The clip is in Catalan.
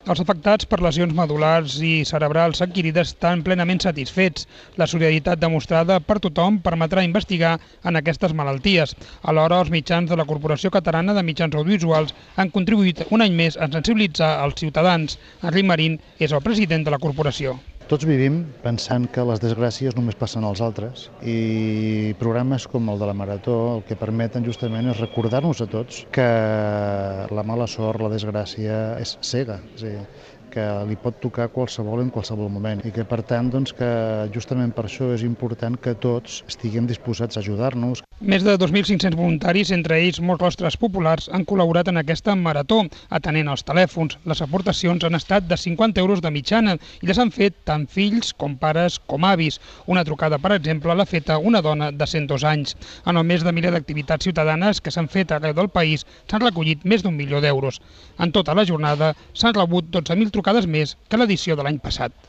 Els afectats per lesions medul·lars i cerebrals adquirides estan plenament satisfets. La solidaritat demostrada per tothom permetrà investigar en aquestes malalties. Alhora, els mitjans de la Corporació Catalana de Mitjans Audiovisuals han contribuït un any més a sensibilitzar els ciutadans. Enric Marín és el president de la corporació. Tots vivim pensant que les desgràcies només passen als altres i programes com el de la Marató el que permeten justament és recordar-nos a tots que la mala sort, la desgràcia és cega, és a dir, que li pot tocar qualsevol en qualsevol moment i que per tant que justament per això és important que tots estiguem disposats a ajudar-nos. Més de 2.500 voluntaris, entre ells molts rostres populars, han col·laborat en aquesta marató, atenent els telèfons. Les aportacions han estat de 50 euros de mitjana i les han fet tant fills com pares com avis. Una trucada, per exemple, l'ha feta una dona de 102 anys. En el mes de miler d'activitats ciutadanes que s'han fet arreu del país s'han recollit més d'1 milió d'euros. En tota la jornada s'han rebut 12.000 trucades més que l'edició de l'any passat.